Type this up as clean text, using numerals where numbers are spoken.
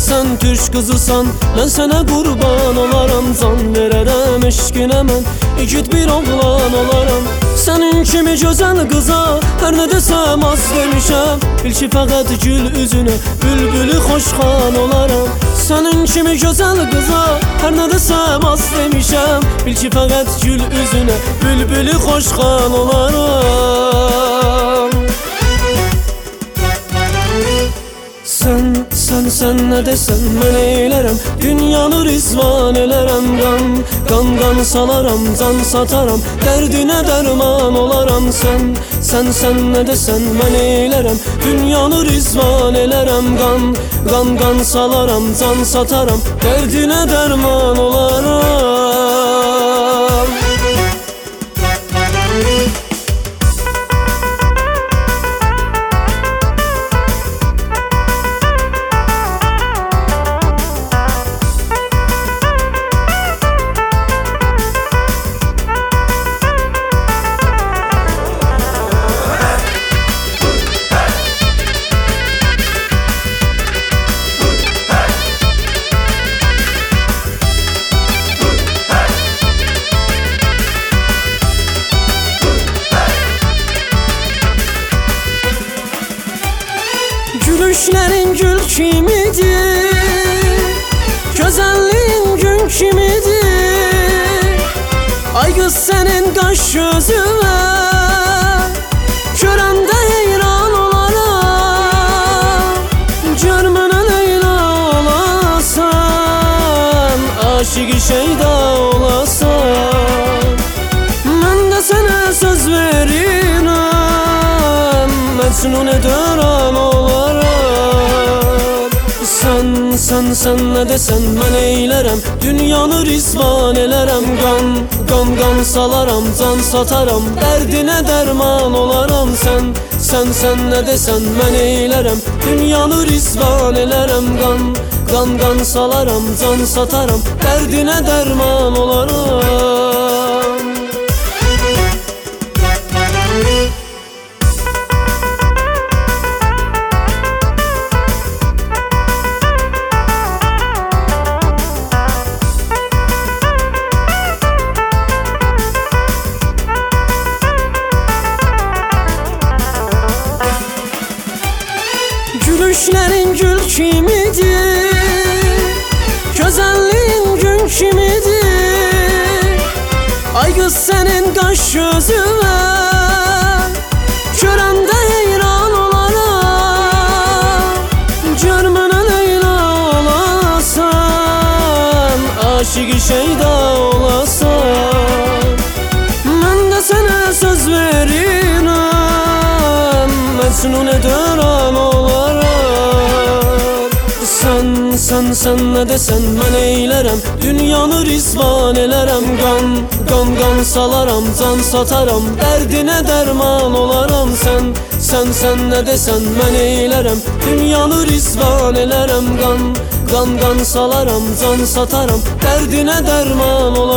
sen Türk kızısan, ben sana kurban olaram. Can vererem eşkine mən, igid bir oğlan olaram. Senin kimi güzel kıza her ne desem az demişem. Bil ki fəqət gül üzünə bülbülü xoşxan olaram. Senin kimi güzel kıza her ne desem az demişem. Bil ki fəqət gül üzünə bülbülü xoşxan olaram. Sen ne desen mən eylərəm, dünyanı rizvan elərəm. Qan salaram, can sataram, dərdinə dərman olaram. Sen ne desen mən eylərəm, dünyanı rizvan elərəm. Qan salaram, can sataram, dərdinə dərman olaram. Gülüşlerin gül kimidir, güzelliğin gün kimidir. Ay kız senin kaş gözüne görəndə heyran olaram. Görmənə Leyla olasan, aşık şeyda olasan. Mən də sənə söz verirəm, Məcnun edərəm olaram. Sen ne desen mən eylərəm, dünyanı rizvan elərəm. Qan salaram, can sataram, dərdinə dərman olaram. Sen ne desen mən eylərəm, dünyanı rizvan elərəm. Qan salaram, can sataram, dərdinə dərman olaram. Gülüşlerin gül kimidir, güzelliğin gün kimidir. Ay kız senin kaş gözüne görəndə heyran olaram. Görmənə Leyla olasan, aşık şeyda olasan. Mən də sənə söz verirəm, Məcnun edərəm olaram. Sen ne desen mən eylərəm, dünyanı rizvan elərəm. Qan salaram, can sataram, dərdinə dərman olaram. Sen ne desen mən eylərəm, dünyanı rizvan elərəm. Qan salaram, can sataram, dərdinə dərman olaram.